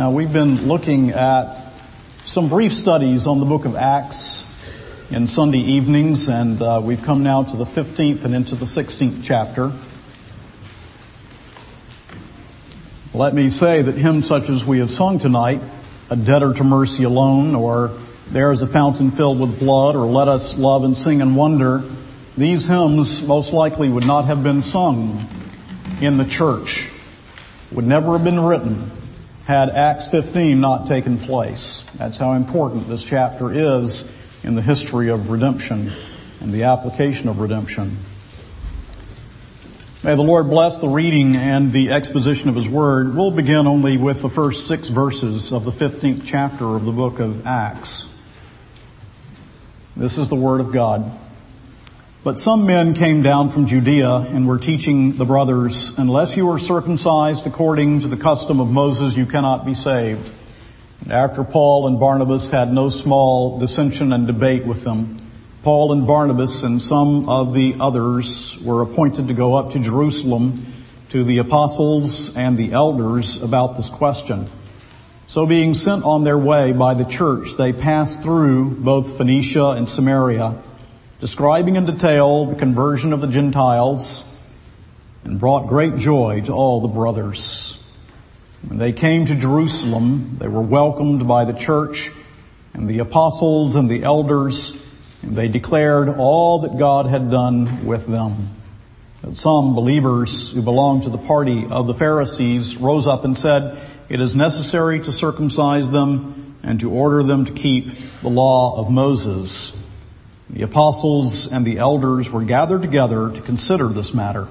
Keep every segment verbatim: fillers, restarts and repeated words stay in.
Now, we've been looking at some brief studies on the book of Acts in Sunday evenings, and uh, we've come now to the fifteenth and into the sixteenth chapter. Let me say that hymns such as we have sung tonight, A Debtor to Mercy Alone, or There is a Fountain Filled with Blood, or Let Us Love and Sing and Wonder, these hymns most likely would not have been sung in the church, would never have been written had Acts fifteen not taken place. That's how important this chapter is in the history of redemption and the application of redemption. May the Lord bless the reading and the exposition of His Word. We'll begin only with the first six verses of the fifteenth chapter of the book of Acts. This is the Word of God. But some men came down from Judea and were teaching the brothers, unless you are circumcised according to the custom of Moses, you cannot be saved. And after Paul and Barnabas had no small dissension and debate with them, Paul and Barnabas and some of the others were appointed to go up to Jerusalem to the apostles and the elders about this question. So being sent on their way by the church, they passed through both Phoenicia and Samaria, describing in detail the conversion of the Gentiles, and brought great joy to all the brothers. When they came to Jerusalem, they were welcomed by the church and the apostles and the elders, and they declared all that God had done with them. But some believers who belonged to the party of the Pharisees rose up and said, "It is necessary to circumcise them and to order them to keep the law of Moses." The apostles and the elders were gathered together to consider this matter.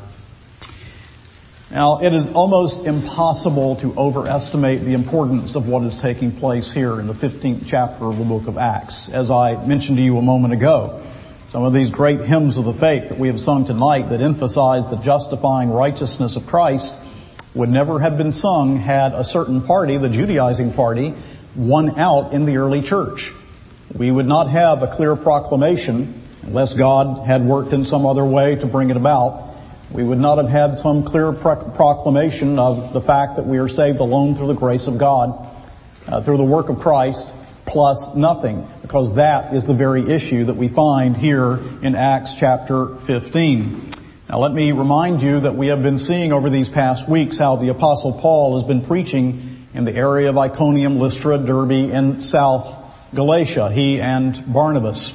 Now, it is almost impossible to overestimate the importance of what is taking place here in the fifteenth chapter of the book of Acts. As I mentioned to you a moment ago, some of these great hymns of the faith that we have sung tonight that emphasize the justifying righteousness of Christ would never have been sung had a certain party, the Judaizing party, won out in the early church. We would not have a clear proclamation unless God had worked in some other way to bring it about. We would not have had some clear pro- proclamation of the fact that we are saved alone through the grace of God, uh, through the work of Christ, plus nothing, because that is the very issue that we find here in Acts chapter fifteen. Now let me remind you that we have been seeing over these past weeks how the Apostle Paul has been preaching in the area of Iconium, Lystra, Derbe, and South Galatia, he and Barnabas.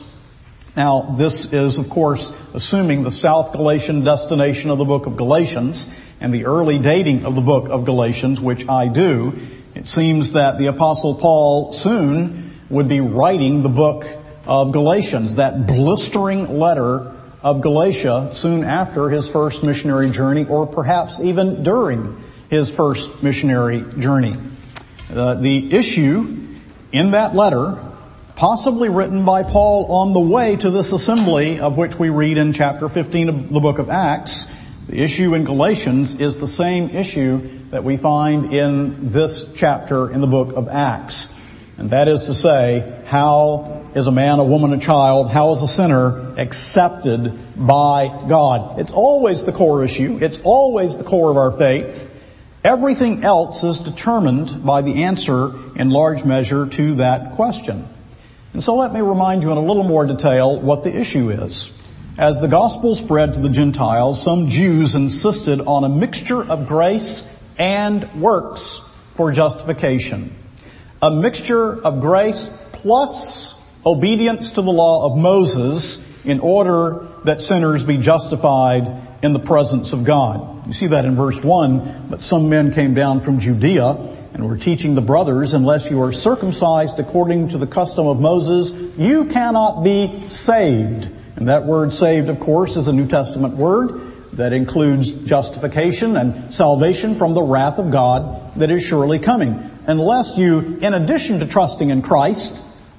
Now, this is, of course, assuming the South Galatian destination of the book of Galatians and the early dating of the book of Galatians, which I do. It seems that the Apostle Paul soon would be writing the book of Galatians, that blistering letter of Galatia, soon after his first missionary journey, or perhaps even during his first missionary journey. Uh, the issue in that letter, possibly written by Paul on the way to this assembly of which we read in chapter fifteen of the book of Acts, the issue in Galatians is the same issue that we find in this chapter in the book of Acts. And that is to say, how is a man, a woman, a child, how is a sinner accepted by God? It's always the core issue. It's always the core of our faith. Everything else is determined by the answer in large measure to that question. And so let me remind you in a little more detail what the issue is. As the gospel spread to the Gentiles, some Jews insisted on a mixture of grace and works for justification. A mixture of grace plus obedience to the law of Moses in order that sinners be justified in the presence of God. You see that in verse one. But some men came down from Judea and were teaching the brothers, unless you are circumcised according to the custom of Moses, you cannot be saved. And that word saved, of course, is a New Testament word that includes justification and salvation from the wrath of God that is surely coming. Unless you, in addition to trusting in Christ,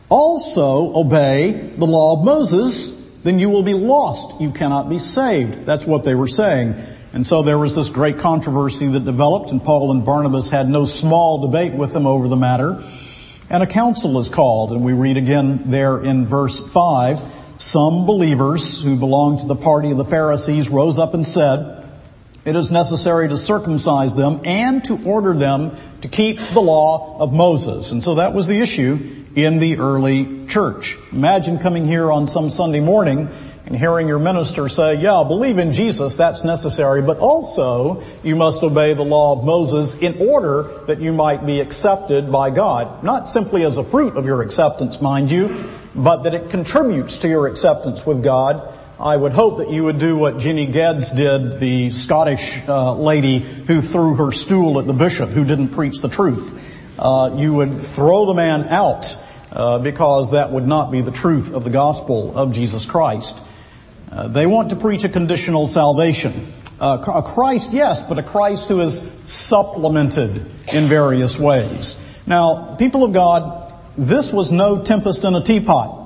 also obey the law of Moses, then you will be lost. You cannot be saved. That's what they were saying. And so there was this great controversy that developed, and Paul and Barnabas had no small debate with them over the matter. And a council is called, and we read again there in verse five, some believers who belonged to the party of the Pharisees rose up and said, it is necessary to circumcise them and to order them to keep the law of Moses. And so that was the issue in the early church. Imagine coming here on some Sunday morning and hearing your minister say, yeah, believe in Jesus, that's necessary, but also you must obey the law of Moses in order that you might be accepted by God. Not simply as a fruit of your acceptance, mind you, but that it contributes to your acceptance with God. I would hope that you would do what Ginny Geddes did, the Scottish uh, lady who threw her stool at the bishop who didn't preach the truth. Uh, you would throw the man out uh, because that would not be the truth of the gospel of Jesus Christ. Uh, they want to preach a conditional salvation. Uh, a Christ, yes, but a Christ who is supplemented in various ways. Now, people of God, this was no tempest in a teapot.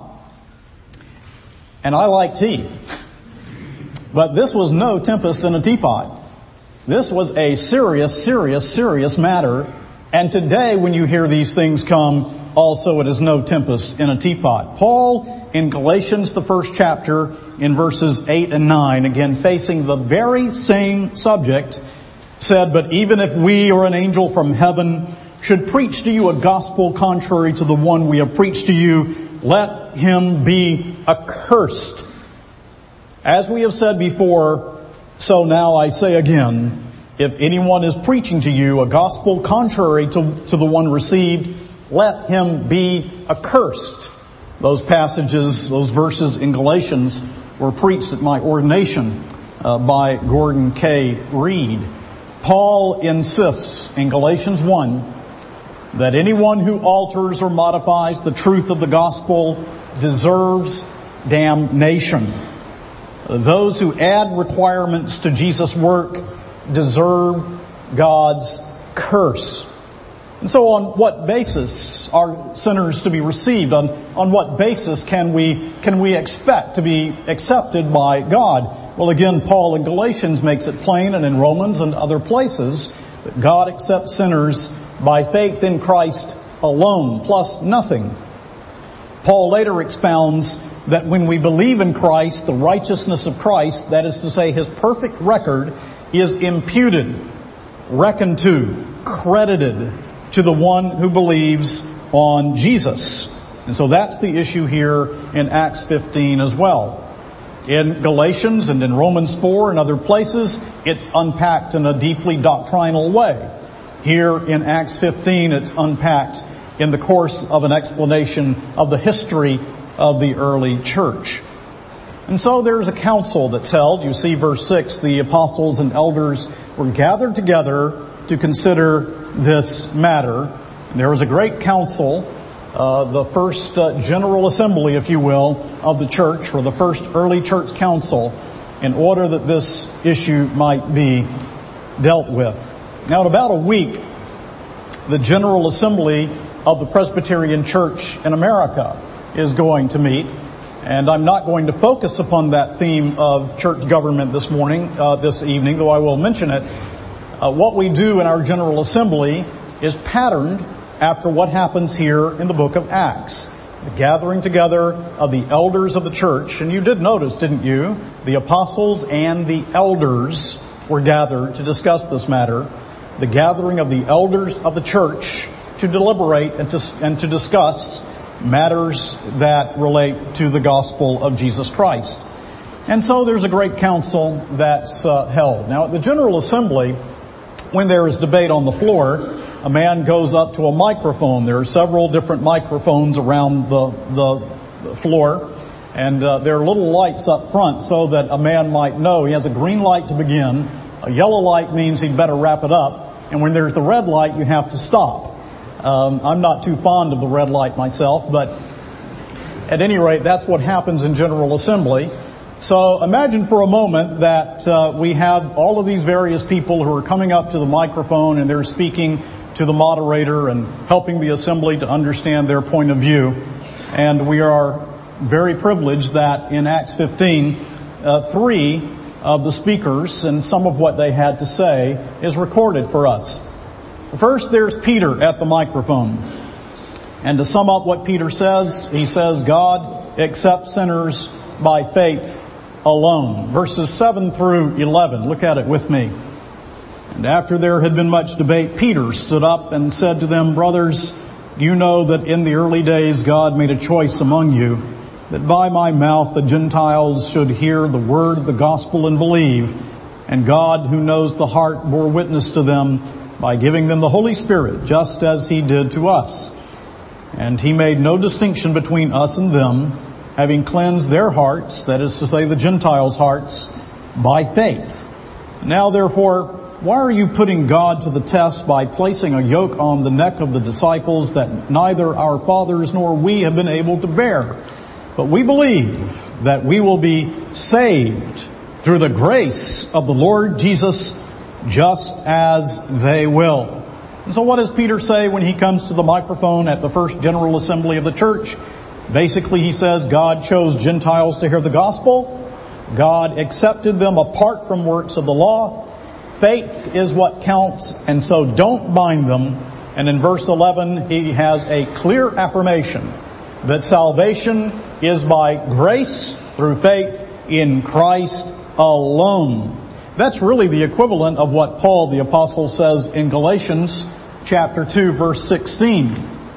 And I like tea. But this was no tempest in a teapot. This was a serious, serious, serious matter. And today, when you hear these things come, also it is no tempest in a teapot. Paul, in Galatians, the first chapter, in verses eight and nine, again facing the very same subject, said, but even if we or an angel from heaven should preach to you a gospel contrary to the one we have preached to you, let him be accursed. As we have said before, so now I say again, if anyone is preaching to you a gospel contrary to, to the one received, let him be accursed. Those passages, those verses in Galatians were preached at my ordination uh, by Gordon K. Reed. Paul insists in Galatians one that anyone who alters or modifies the truth of the gospel deserves damnation. Those who add requirements to Jesus' work deserve God's curse. And so on what basis are sinners to be received? On, on what basis can we, can we expect to be accepted by God? Well, again, Paul in Galatians makes it plain, and in Romans and other places, that God accepts sinners by faith in Christ alone, plus nothing. Paul later expounds that when we believe in Christ, the righteousness of Christ, that is to say, his perfect record, is imputed, reckoned to, credited to the one who believes on Jesus. And so that's the issue here in Acts fifteen as well. In Galatians and in Romans four and other places, it's unpacked in a deeply doctrinal way. Here in Acts fifteen, it's unpacked in the course of an explanation of the history of the early church. And so there's a council that's held. You see verse six, the apostles and elders were gathered together to consider this matter. And there was a great council, uh, the first uh, general assembly, if you will, of the church, or the first early church council, in order that this issue might be dealt with. Now, in about a week, the General Assembly of the Presbyterian Church in America is going to meet. And I'm not going to focus upon that theme of church government this morning, uh, this evening, though I will mention it. Uh, what we do in our General Assembly is patterned after what happens here in the book of Acts. The gathering together of the elders of the church. And you did notice, didn't you? The apostles and the elders were gathered to discuss this matter. The gathering of the elders of the church to deliberate and to, and to discuss matters that relate to the gospel of Jesus Christ. And so there's a great council that's uh, held. Now, at the General Assembly, when there is debate on the floor, a man goes up to a microphone. There are several different microphones around the, the floor, and uh, there are little lights up front so that a man might know. He has a green light to begin. A yellow light means he'd better wrap it up. And when there's the red light, you have to stop. Um, I'm not too fond of the red light myself, but at any rate, that's what happens in General Assembly. So imagine for a moment that uh, we have all of these various people who are coming up to the microphone and they're speaking to the moderator and helping the assembly to understand their point of view. And we are very privileged that in Acts fifteen, uh, three of the speakers and some of what they had to say is recorded for us. First, there's Peter at the microphone. And to sum up what Peter says, he says, God accepts sinners by faith alone. Verses seven through eleven. Look at it with me. And after there had been much debate, Peter stood up and said to them, "Brothers, you know that in the early days God made a choice among you, that by my mouth the Gentiles should hear the word of the gospel and believe. And God, who knows the heart, bore witness to them by giving them the Holy Spirit, just as he did to us. And he made no distinction between us and them, having cleansed their hearts," that is to say the Gentiles' hearts, "by faith. Now therefore, why are you putting God to the test by placing a yoke on the neck of the disciples that neither our fathers nor we have been able to bear? But we believe that we will be saved through the grace of the Lord Jesus, just as they will." And so what does Peter say when he comes to the microphone at the first General Assembly of the church? Basically, he says God chose Gentiles to hear the gospel. God accepted them apart from works of the law. Faith is what counts, and so don't bind them. And in verse eleven, he has a clear affirmation that salvation is by grace through faith in Christ alone. That's really the equivalent of what Paul the Apostle says in Galatians chapter two, verse sixteen,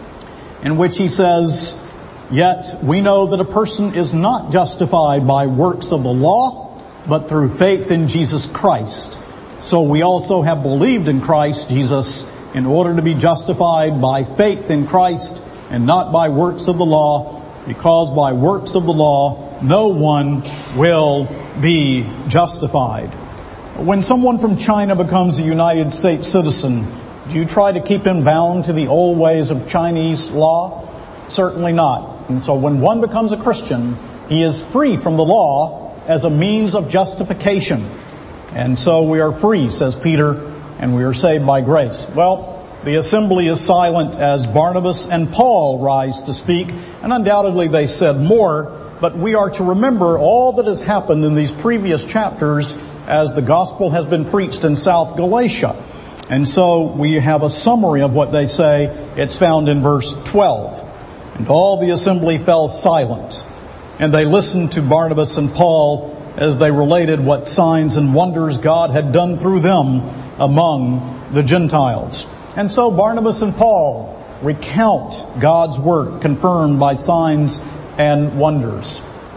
in which he says, "Yet we know that a person is not justified by works of the law, but through faith in Jesus Christ. So we also have believed in Christ Jesus in order to be justified by faith in Christ and not by works of the law, because by works of the law no one will be justified." When someone from China becomes a United States citizen, do you try to keep him bound to the old ways of Chinese law? Certainly not. And so when one becomes a Christian, he is free from the law as a means of justification. And so we are free, says Peter, and we are saved by grace. Well, the assembly is silent as Barnabas and Paul rise to speak, and undoubtedly they said more, but we are to remember all that has happened in these previous chapters as the gospel has been preached in South Galatia. And so we have a summary of what they say. It's found in verse twelve. "And all the assembly fell silent, and they listened to Barnabas and Paul as they related what signs and wonders God had done through them among the Gentiles." And so Barnabas and Paul recount God's work confirmed by signs and wonders.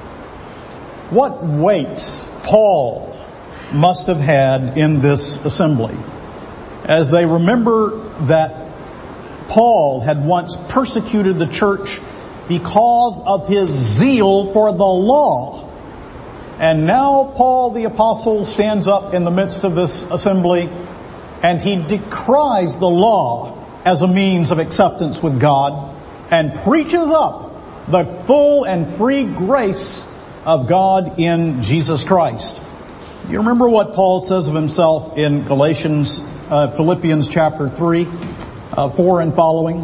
What weight Paul must have had in this assembly as they remember that Paul had once persecuted the church because of his zeal for the law. And now Paul the Apostle stands up in the midst of this assembly and he decries the law as a means of acceptance with God and preaches up the full and free grace of God in Jesus Christ. You remember what Paul says of himself in Galatians, uh, Philippians chapter three, uh, four and following?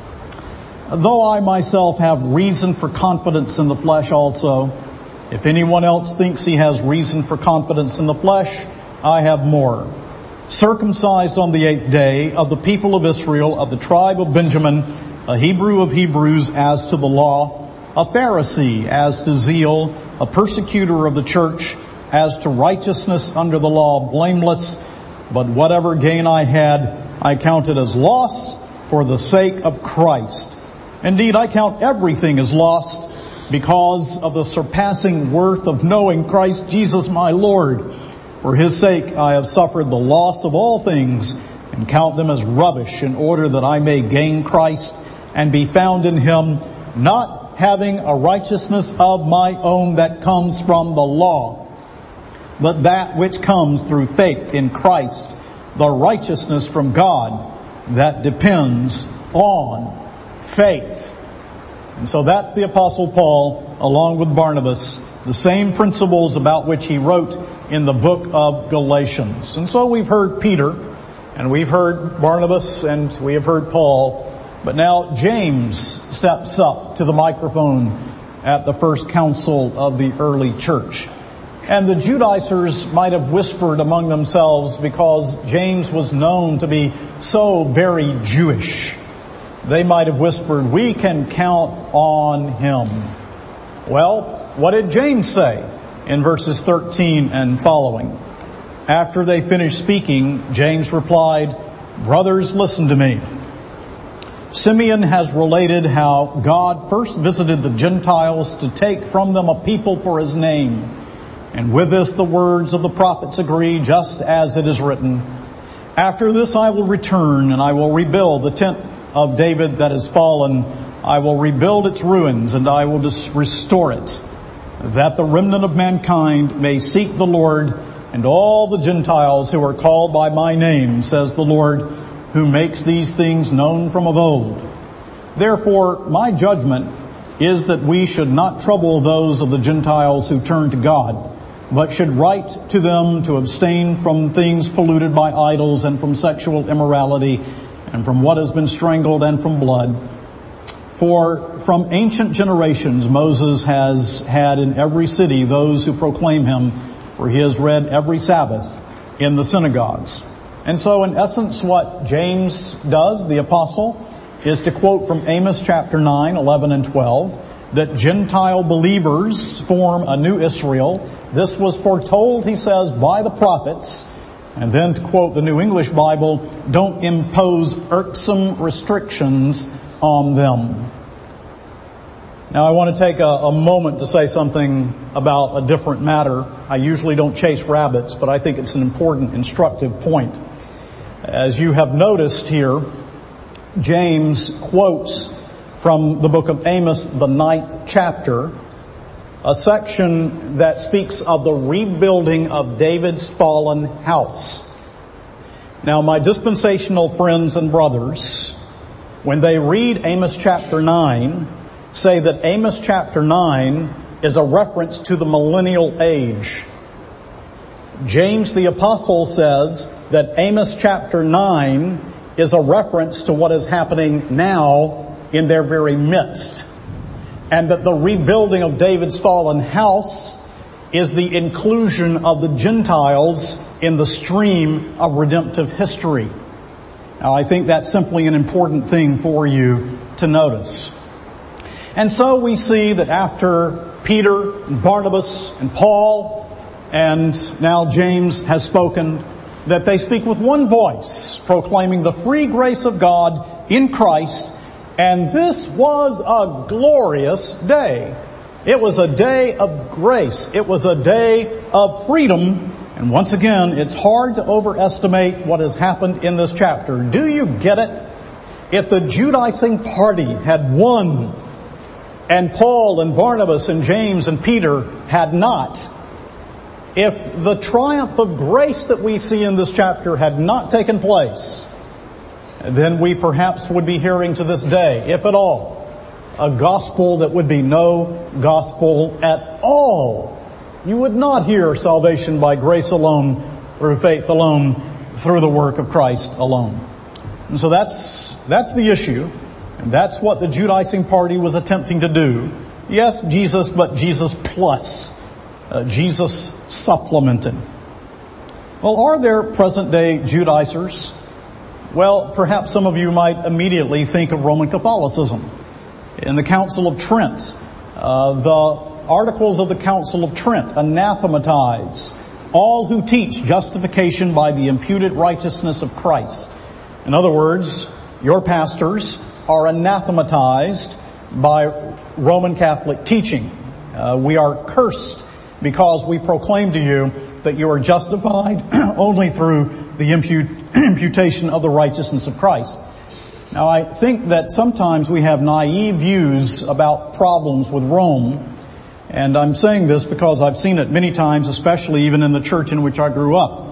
"Though I myself have reason for confidence in the flesh also, if anyone else thinks he has reason for confidence in the flesh, I have more. Circumcised on the eighth day, of the people of Israel, of the tribe of Benjamin, a Hebrew of Hebrews as to the law, a Pharisee as to zeal, a persecutor of the church, as to righteousness under the law, blameless. But whatever gain I had, I counted as loss for the sake of Christ. Indeed, I count everything as lost because of the surpassing worth of knowing Christ Jesus my Lord. For his sake I have suffered the loss of all things and count them as rubbish in order that I may gain Christ and be found in him, not having a righteousness of my own that comes from the law, but that which comes through faith in Christ, the righteousness from God that depends on faith." And so that's the Apostle Paul, along with Barnabas, the same principles about which he wrote in the book of Galatians. And so we've heard Peter, and we've heard Barnabas, and we have heard Paul, but now James steps up to the microphone at the first council of the early church. And the Judaizers might have whispered among themselves because James was known to be so very Jewish. They might have whispered, "We can count on him." Well, what did James say in verses thirteen and following? After they finished speaking, James replied, "Brothers, listen to me. Simeon has related how God first visited the Gentiles to take from them a people for his name. And with this the words of the prophets agree, just as it is written, 'After this I will return, and I will rebuild the tent of David that is fallen. I will rebuild its ruins, and I will dis- restore it, that the remnant of mankind may seek the Lord, and all the Gentiles who are called by my name, says the Lord, who makes these things known from of old. Therefore, my judgment is that we should not trouble those of the Gentiles who turn to God, but should write to them to abstain from things polluted by idols, and from sexual immorality, and from what has been strangled, and from blood. For from ancient generations Moses has had in every city those who proclaim him, for he has read every Sabbath in the synagogues.'" And so in essence what James does, the apostle, is to quote from Amos chapter nine, eleven and twelve, that Gentile believers form a new Israel. This was foretold, he says, by the prophets. And then to quote the New English Bible, "Don't impose irksome restrictions on them." Now I want to take a, a moment to say something about a different matter. I usually don't chase rabbits, but I think it's an important, instructive point. As you have noticed here, James quotes from the book of Amos, the ninth chapter, a section that speaks of the rebuilding of David's fallen house. Now, my dispensational friends and brothers, when they read Amos chapter nine, say that Amos chapter nine is a reference to the millennial age. James the apostle says that Amos chapter nine is a reference to what is happening now in their very midst, and that the rebuilding of David's fallen house is the inclusion of the Gentiles in the stream of redemptive history. Now, I think that's simply an important thing for you to notice. And so we see that after Peter and Barnabas and Paul and now James has spoken, that they speak with one voice, proclaiming the free grace of God in Christ. And this was a glorious day. It was a day of grace. It was a day of freedom. And once again, it's hard to overestimate what has happened in this chapter. Do you get it? If the Judaizing party had won, and Paul and Barnabas and James and Peter had not, if the triumph of grace that we see in this chapter had not taken place, then we perhaps would be hearing to this day, if at all, a gospel that would be no gospel at all. You would not hear salvation by grace alone, through faith alone, through the work of Christ alone. And so that's that's the issue, and that's what the Judaizing party was attempting to do. Yes, Jesus, but Jesus plus. Uh, Jesus supplemented. Well, are there present-day Judaizers? Well, perhaps some of you might immediately think of Roman Catholicism. In the Council of Trent, uh, the Articles of the Council of Trent anathematize all who teach justification by the imputed righteousness of Christ. In other words, your pastors are anathematized by Roman Catholic teaching. Uh, we are cursed because we proclaim to you that you are justified only through the impute, imputation of the righteousness of Christ. Now, I think that sometimes we have naive views about problems with Rome, and I'm saying this because I've seen it many times, especially even in the church in which I grew up.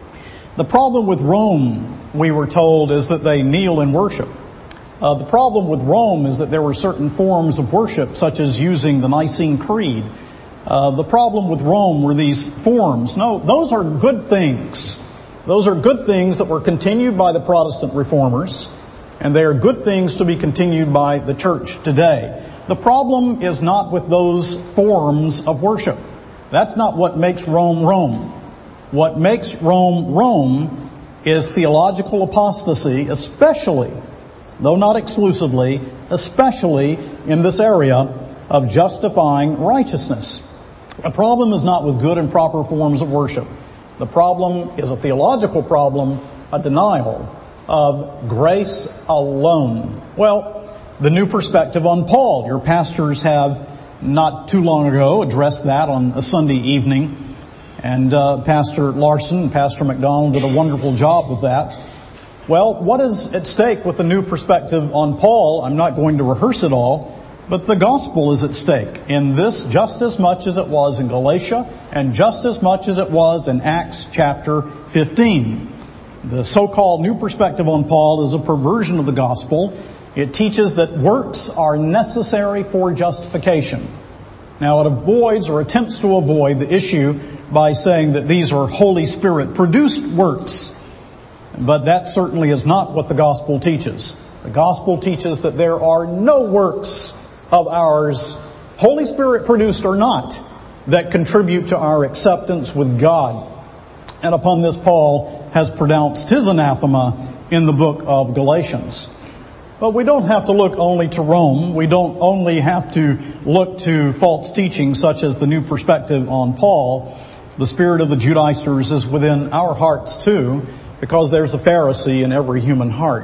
The problem with Rome, we were told, is that they kneel in worship. Uh, the problem with Rome is that there were certain forms of worship, such as using the Nicene Creed. Uh, the problem with Rome were these forms. No, those are good things. Those are good things that were continued by the Protestant reformers, and they are good things to be continued by the church today. The problem is not with those forms of worship. That's not what makes Rome Rome. What makes Rome Rome is theological apostasy, especially, though not exclusively, especially in this area of justifying righteousness. The problem is not with good and proper forms of worship. The problem is a theological problem, a denial of grace alone. Well, the new perspective on Paul. Your pastors have not too long ago addressed that on a Sunday evening. And uh, Pastor Larson and Pastor McDonald did a wonderful job with that. Well, what is at stake with the new perspective on Paul? I'm not going to rehearse it all, but the gospel is at stake in this just as much as it was in Galatia and just as much as it was in Acts chapter fifteen. The so-called new perspective on Paul is a perversion of the gospel. It teaches that works are necessary for justification. Now, it avoids or attempts to avoid the issue by saying that these are Holy Spirit produced works. But that certainly is not what the gospel teaches. The gospel teaches that there are no works of ours, Holy Spirit produced or not, that contribute to our acceptance with God. And upon this, Paul has pronounced his anathema in the book of Galatians. But we don't have to look only to Rome. We don't only have to look to false teaching such as the new perspective on Paul. The spirit of the Judaizers is within our hearts too, because there's a Pharisee in every human heart.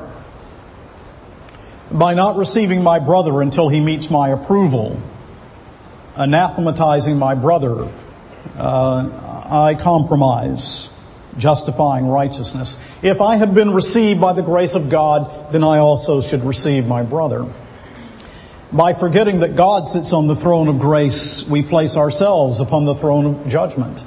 By not receiving my brother until he meets my approval, anathematizing my brother, uh, I compromise, justifying righteousness. If I have been received by the grace of God, then I also should receive my brother. By forgetting that God sits on the throne of grace, we place ourselves upon the throne of judgment.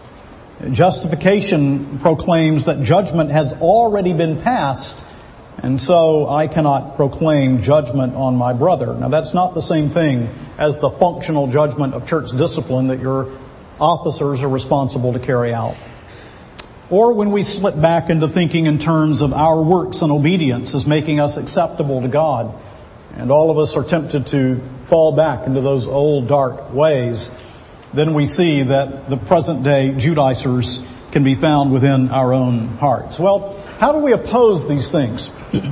Justification proclaims that judgment has already been passed, and so I cannot proclaim judgment on my brother. Now, that's not the same thing as the functional judgment of church discipline that your officers are responsible to carry out. Or when we slip back into thinking in terms of our works and obedience as making us acceptable to God, and all of us are tempted to fall back into those old dark ways, then we see that the present day Judaizers can be found within our own hearts. Well, how do we oppose these things?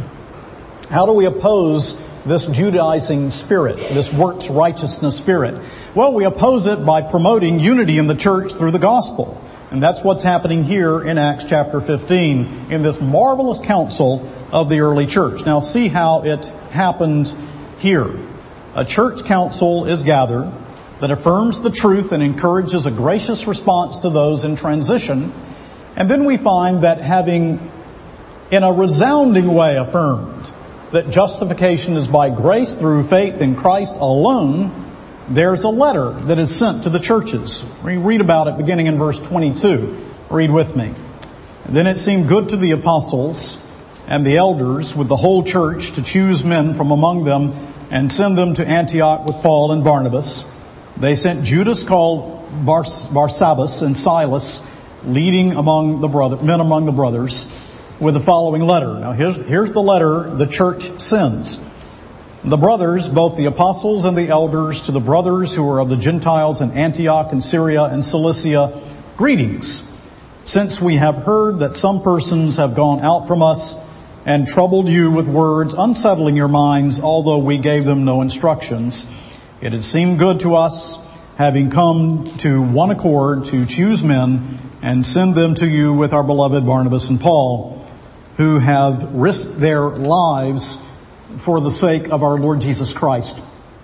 How do we oppose this Judaizing spirit, this works righteousness spirit? Well, we oppose it by promoting unity in the church through the gospel. And that's what's happening here in Acts chapter fifteen, in this marvelous council of the early church. Now see how it happened here. A church council is gathered that affirms the truth and encourages a gracious response to those in transition. And then we find that having in a resounding way affirmed that justification is by grace through faith in Christ alone, there's a letter that is sent to the churches. We read about it beginning in verse twenty-two. Read with me. Then it seemed good to the apostles and the elders with the whole church to choose men from among them and send them to Antioch with Paul and Barnabas. They sent Judas called Bars- Barsabbas and Silas, leading among the brother, men among the brothers, with the following letter. Now here's, here's the letter the church sends. The brothers, both the apostles and the elders, to the brothers who are of the Gentiles in Antioch and Syria and Cilicia, greetings. Since we have heard that some persons have gone out from us and troubled you with words, unsettling your minds, although we gave them no instructions, it has seemed good to us, having come to one accord, to choose men and send them to you with our beloved Barnabas and Paul, who have risked their lives for the sake of our Lord Jesus Christ.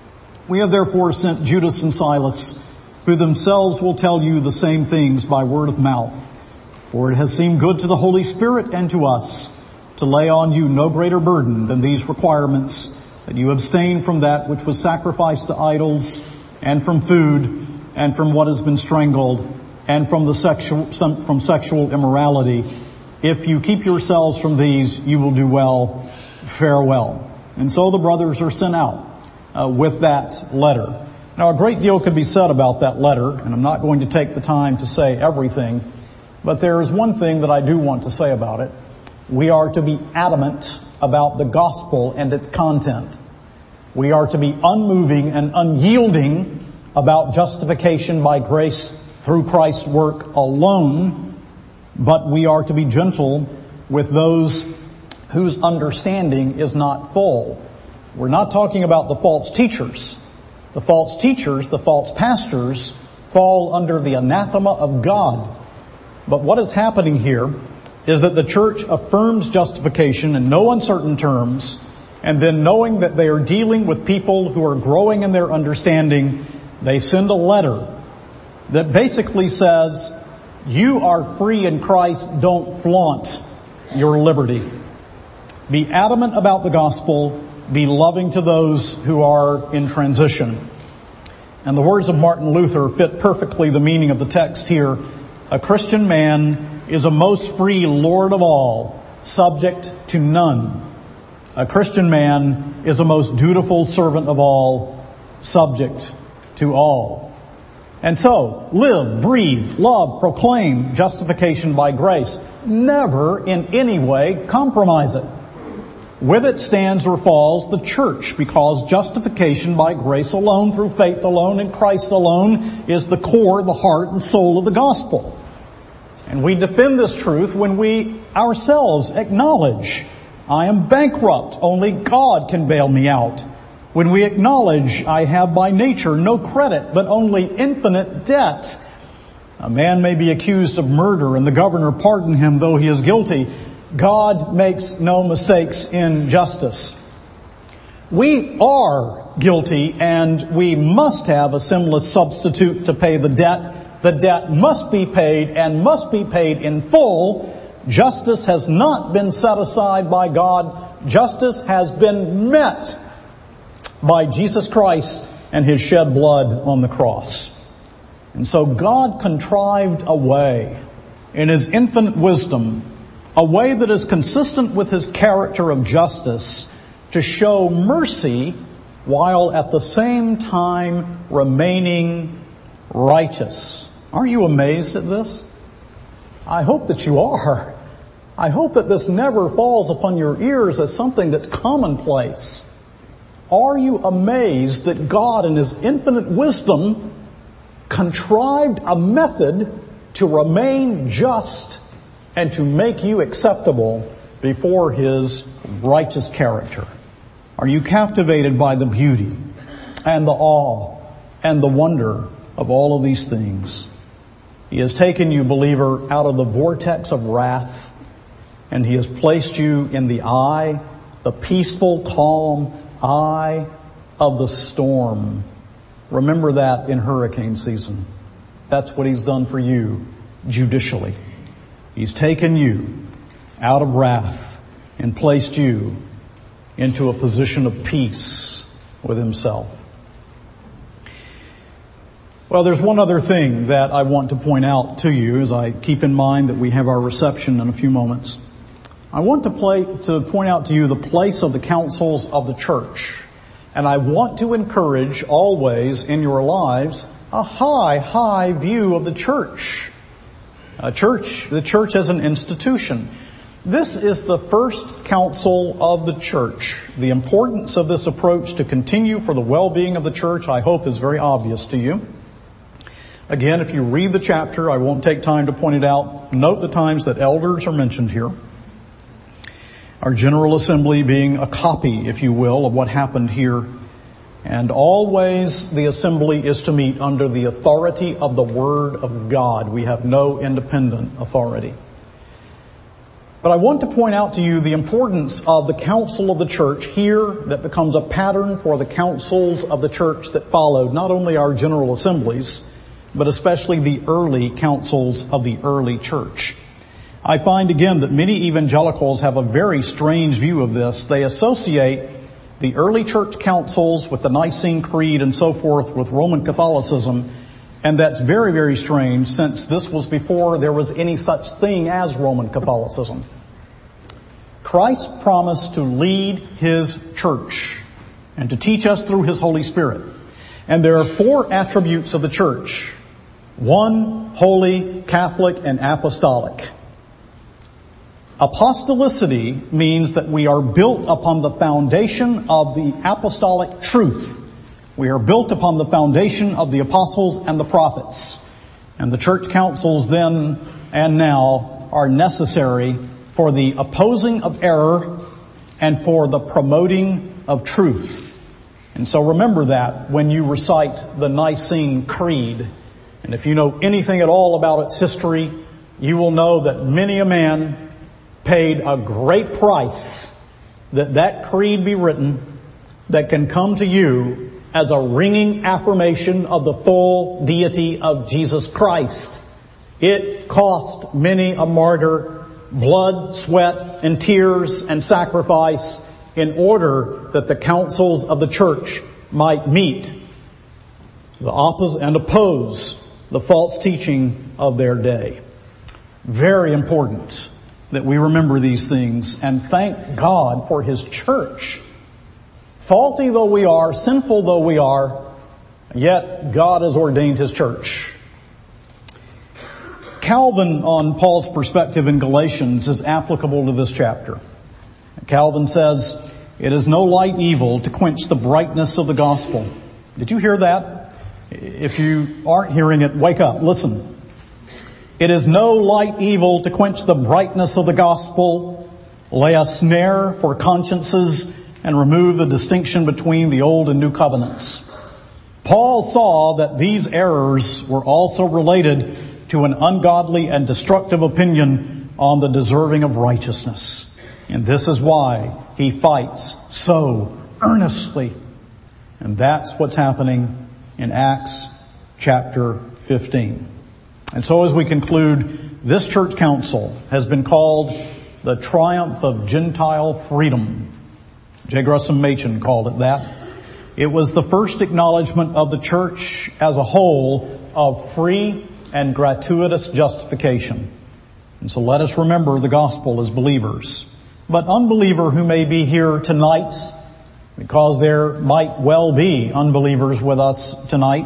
We have therefore sent Judas and Silas, who themselves will tell you the same things by word of mouth. For it has seemed good to the Holy Spirit and to us to lay on you no greater burden than these requirements, that you abstain from that which was sacrificed to idols, and from food, and from what has been strangled, and from the sexual, from sexual immorality. If you keep yourselves from these, you will do well. Farewell. And so the brothers are sent out uh, with that letter. Now, a great deal could be said about that letter, and I'm not going to take the time to say everything, but there is one thing that I do want to say about it. We are to be adamant about the gospel and its content. We are to be unmoving and unyielding about justification by grace through Christ's work alone, but we are to be gentle with those whose understanding is not full. We're not talking about the false teachers. The false teachers, the false pastors, fall under the anathema of God. But what is happening here is that the church affirms justification in no uncertain terms, and then knowing that they are dealing with people who are growing in their understanding, they send a letter that basically says, you are free in Christ, don't flaunt your liberty. Be adamant about the gospel, be loving to those who are in transition. And the words of Martin Luther fit perfectly the meaning of the text here. A Christian man is a most free Lord of all, subject to none. A Christian man is a most dutiful servant of all, subject to all. And so, live, breathe, love, proclaim justification by grace. Never in any way compromise it. With it stands or falls the church, because justification by grace alone, through faith alone, in Christ alone, is the core, the heart, and soul of the gospel. And we defend this truth when we ourselves acknowledge, I am bankrupt, only God can bail me out. When we acknowledge, I have by nature no credit, but only infinite debt. A man may be accused of murder, and the governor pardon him though he is guilty. God makes no mistakes in justice. We are guilty, and we must have a sinless substitute to pay the debt. The debt must be paid, and must be paid in full. Justice has not been set aside by God. Justice has been met by Jesus Christ and His shed blood on the cross. And so God contrived a way in His infinite wisdom, a way that is consistent with His character of justice, to show mercy while at the same time remaining righteous. Are you amazed at this? I hope that you are. I hope that this never falls upon your ears as something that's commonplace. Are you amazed that God in His infinite wisdom contrived a method to remain just and to make you acceptable before His righteous character? Are you captivated by the beauty and the awe and the wonder of all of these things? He has taken you, believer, out of the vortex of wrath, and He has placed you in the eye, the peaceful, calm eye of the storm. Remember that in hurricane season. That's what He's done for you judicially. He's taken you out of wrath and placed you into a position of peace with Himself. Well, there's one other thing that I want to point out to you as I keep in mind that we have our reception in a few moments. I want to, play, to point out to you the place of the councils of the church. And I want to encourage always in your lives a high, high view of the church. A church, the church as an institution. This is the first council of the church. The importance of this approach to continue for the well-being of the church, I hope, is very obvious to you. Again, if you read the chapter, I won't take time to point it out. Note the times that elders are mentioned here. Our General Assembly being a copy, if you will, of what happened here. And always the assembly is to meet under the authority of the Word of God. We have no independent authority. But I want to point out to you the importance of the council of the church here that becomes a pattern for the councils of the church that followed, not only our general assemblies, but especially the early councils of the early church. I find again that many evangelicals have a very strange view of this. They associate the early church councils with the Nicene Creed and so forth with Roman Catholicism, and that's very, very strange since this was before there was any such thing as Roman Catholicism. Christ promised to lead His church and to teach us through His Holy Spirit. And there are four attributes of the church. One, holy, Catholic, and apostolic. Apostolicity means that we are built upon the foundation of the apostolic truth. We are built upon the foundation of the apostles and the prophets. And the church councils then and now are necessary for the opposing of error and for the promoting of truth. And so remember that when you recite the Nicene Creed. And if you know anything at all about its history, you will know that many a man paid a great price that that creed be written that can come to you as a ringing affirmation of the full deity of Jesus Christ. It cost many a martyr blood, sweat, and tears and sacrifice in order that the councils of the church might meet the oppose and oppose the false teaching of their day. Very important that we remember these things and thank God for His church. Faulty though we are, sinful though we are, yet God has ordained His church. Calvin, on Paul's perspective in Galatians, is applicable to this chapter. Calvin says, "It is no light evil to quench the brightness of the gospel." Did you hear that? If you aren't hearing it, wake up, listen. "It is no light evil to quench the brightness of the gospel, lay a snare for consciences, and remove the distinction between the old and new covenants." Paul saw that these errors were also related to an ungodly and destructive opinion on the deserving of righteousness. And this is why he fights so earnestly. And that's what's happening in Acts chapter fifteen. And so as we conclude, this church council has been called the triumph of Gentile freedom. J. Gresham Machen called it that. It was the first acknowledgement of the church as a whole of free and gratuitous justification. And so let us remember the gospel as believers. But unbeliever who may be here tonight, because there might well be unbelievers with us tonight,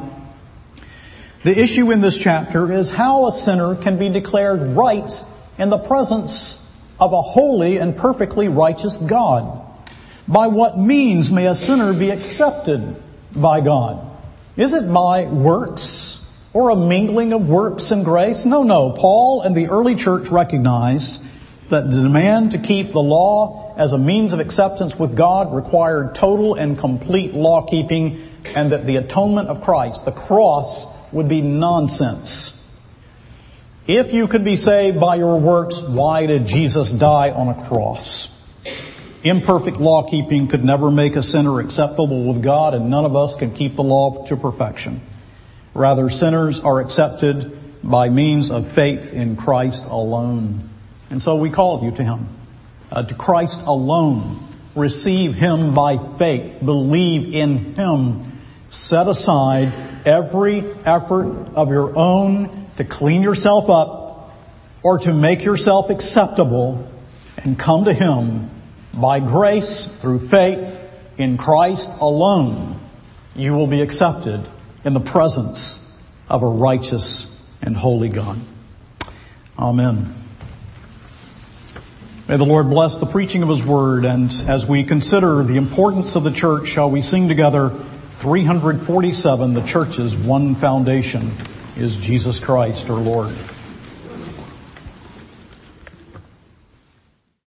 the issue in this chapter is how a sinner can be declared right in the presence of a holy and perfectly righteous God. By what means may a sinner be accepted by God? Is it by works or a mingling of works and grace? No, no. Paul and the early church recognized that the demand to keep the law as a means of acceptance with God required total and complete law keeping, and that the atonement of Christ, the cross, would be nonsense. If you could be saved by your works, why did Jesus die on a cross? Imperfect law keeping could never make a sinner acceptable with God, and none of us can keep the law to perfection. Rather, sinners are accepted by means of faith in Christ alone. And so we call you to Him, uh, to Christ alone. Receive Him by faith. Believe in Him. Set aside every effort of your own to clean yourself up or to make yourself acceptable, and come to Him by grace through faith in Christ alone. You will be accepted in the presence of a righteous and holy God. Amen. May the Lord bless the preaching of His word, and as we consider the importance of the church, shall we sing together three forty-seven, the church's one foundation is Jesus Christ our Lord.